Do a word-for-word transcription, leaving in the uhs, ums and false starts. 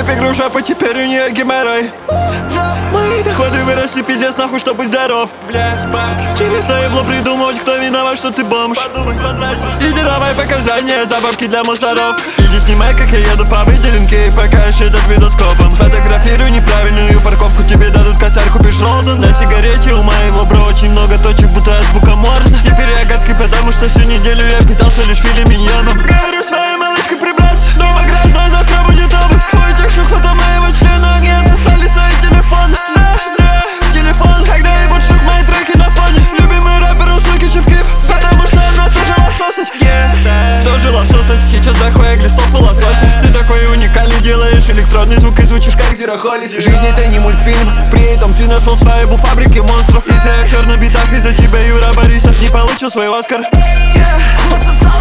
рэпе груша, по теперь у нее геморрой. Мои доходы выросли, пиздец, нахуй, чтоб быть здоров. Тебе стоило придумывать, кто виноват, что ты бомж. Иди давай показания за бабки для мусоров. Иди снимай, как я еду по выделенке и покажешь этот видоскопом. Сфотографируй неправильную парковку, тебе дадут косарь, купишь Ролден. На сигарете у моего бро очень много точек, будто азбука Морзе. Теперь я гадкий, потому что всю неделю я питался лишь филе миньоном. Говорю своей малышкой прибраться, дома грязно, завтра будет обыск. У этих шух фото моего члена, они отсосали свои телефоны. Да, да, телефон, когда ебут шух мои треки на фоне. Любимый рэпер у суки Чевкив, потому что она тоже лососать. Yeah, тоже лососать, сейчас захуя глистов и лосося. Ты такой уникальный, делаешь электронный звук и звучишь как Зирохолис. Жизнь это не мультфильм, при этом ты нашел свою фабрики монстров. И ты актер на битах, из-за тебя Юра Борисов не получил свой Оскар. Yeah,